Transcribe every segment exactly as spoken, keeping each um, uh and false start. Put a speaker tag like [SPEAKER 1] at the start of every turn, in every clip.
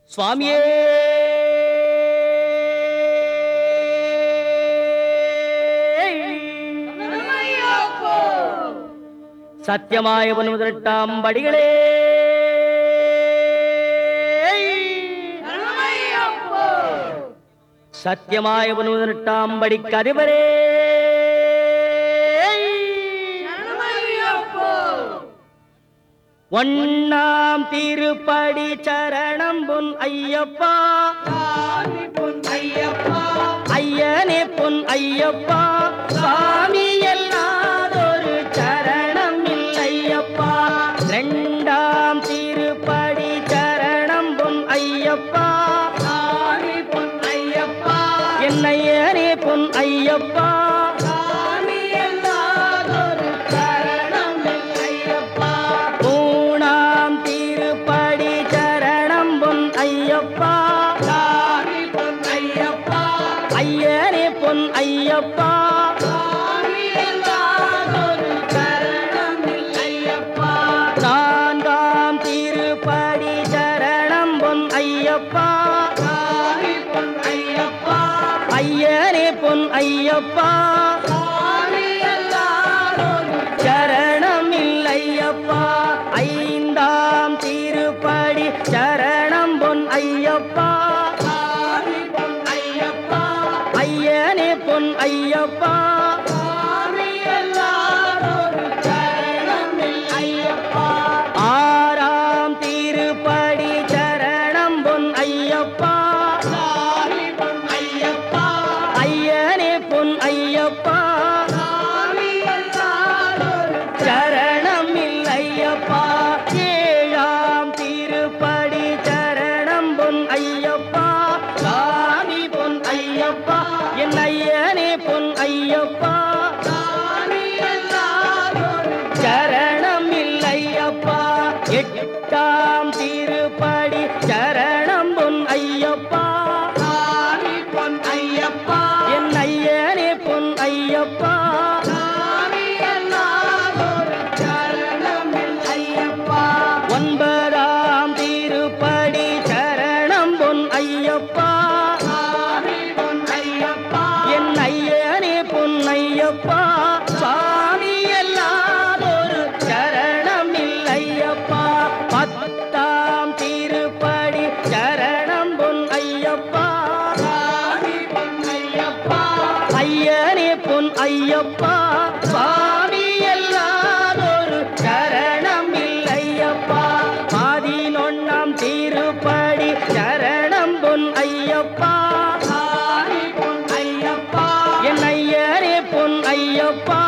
[SPEAKER 1] சுவாமியே சத்தியமாய ஒன்பதெட்டாம் படிகளே சத்தியமாய ஒன்பதெட்டாம் படிக்கு அதிபரே ஒன்னாம் திருப்படி சரணம் பொன் ஐயப்பா பொன் ஐயப்பா ஐயனே பொன் ஐயப்பா சாமி எல்லாதொரு சரணம் இல்லையப்பா இரண்டாம் திருப்படி சரணம் பொன் ஐயப்பா சாமி பொன் ஐயப்பா என்னையனே பொன் ஐயப்பா ஐயனே பொன் ஐயப்பா நான்காம் திருப்படி சரணம் பொன் ஐயப்பா ஐயனே பொன் ஐயப்பா சரணம் இல்லையப்பா ஐந்தாம் திருப்படி சரணம் பொன் ஐயப்பா ஐயனே பொன் ஐயப்பா ஆறாம் திருப்படி சரணம் பொன் ஐயப்பா ஐயனே பொன் ஐயப்பா சரணம் இல்லையப்பா ஏழாம் திருப்படி சரணம் பொன் ஐயப்பா சாமி பொன் ஐயப்பா என் ஐயனே பொன் ஐயப்பா சரணம் இல்லையப்பா எட்டாம் திருப்படி சரணம் பொன் ஐயப்பா பொன் ஐயப்பா என் ஐயனே பொன் ஐயப்பா ஒன்பதாம் திருப்படி சரணம் பொன் ஐயப்பா என் ஐயனே பொன் ஐயப்பா சாமி எல்லாதொரு சரணம் இல்லையப்பா பத்தாம் திருப்படி சரணம் பொன் ஐயப்பா ஐயனே பொன் ஐயப்பா சாமி எல்லாதொரு சரணம் இல்லையப்பா பதினொன்னாம் திருப்படி சரணம் பொன் ஐயப்பா என் ஐயனே பொன் ஐயப்பா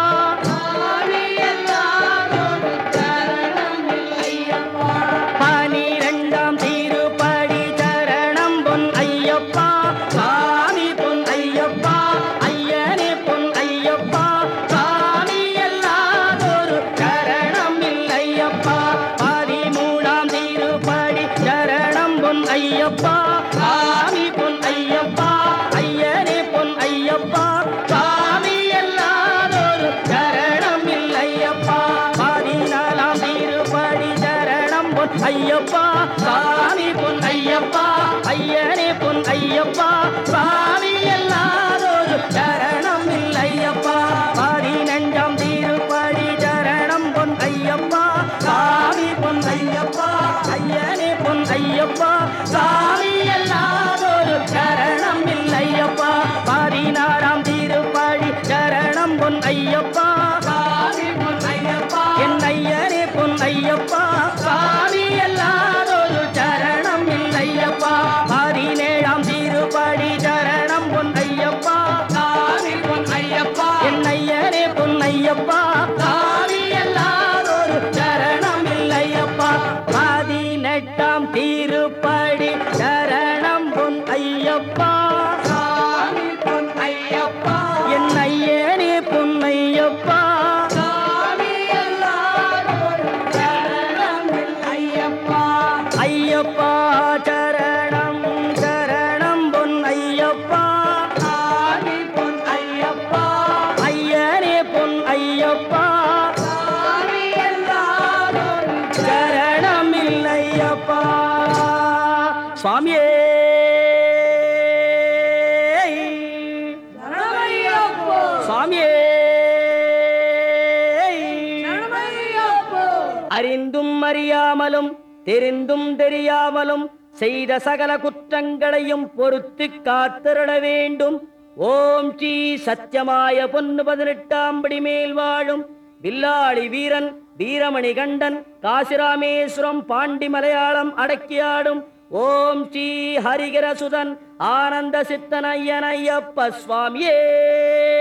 [SPEAKER 1] பனிரெண்டாம் திருப்படி சரணம் பொன் ஐயப்பா சாமி பொன் ஐயப்பா ஐயனே பொன் ஐயப்பா சாமி எல்லாதொரு சரணம் இல்லையப்பா பதிமூணாம் திருப்படி சரணம் பொன் ஐயப்பா சாமி பொன் ஐயப்பா ஐயனே பொன் ஐயப்பா சாமி எல்லாதொரு சரணம் இல்லையப்பா பதினாலாம் திருப்படி சரணம் பொன் ஐயப்பா சாமி பொன் ஐயப்பா ஐயனே பொன் ஐயப்பா சாமி எல்லாதொரு சரணம் இல்லையப்பா பதினஞ்சாம் திருப்படி சரணம் பொன் ஐயப்பா சாமி பொன் ஐயப்பா ஐயனே பொன் ஐயப்பா சாமி எல்லாதொரு சரணம் இல்லையப்பா பதினாறாம் திருப்படி சரணம் பொன் ஐயப்பா என் ஐயனே பொன் ஐயப்பா சாமி எல்லாதொரு சரணம் இல்லையப்பா பதினேழாம் திருப்படி சரணம் பொன் ஐயப்பா என் ஐயனே பொன் ஐயப்பா சாமி எல்லாதொரு சரணம் இல்லையப்பா பதினெட்டாம் திருப்படி சரணம் பொன் ஐயப்பா என் ஐயனே பொன் ஐயப்பா ஐயப்பா சரணம் சரணம் பொன் ஐயப்பா ஐயனே பொன் ஐயப்பா சரணம் இல்லையப்பா சுவாமியே சுவாமியே அறிந்தும் அறியாமலும் தெரிந்தும் தெரியாமலும் செய்த சகல குற்றங்களையும் பொறுத்து காத்திருட வேண்டும். ஓம் ஸ்ரீ சத்தியமாய பொன்னு பதினெட்டாம் படி மேல் வாழும் வில்லாளி வீரன் வீரமணி கண்டன் காசிராமேஸ்வரம் பாண்டி மலையாளம் அடக்கியாடும் ஓம் ஸ்ரீ ஹரிகரசுதன் ஆனந்த சித்தனையனையப்ப சுவாமியே.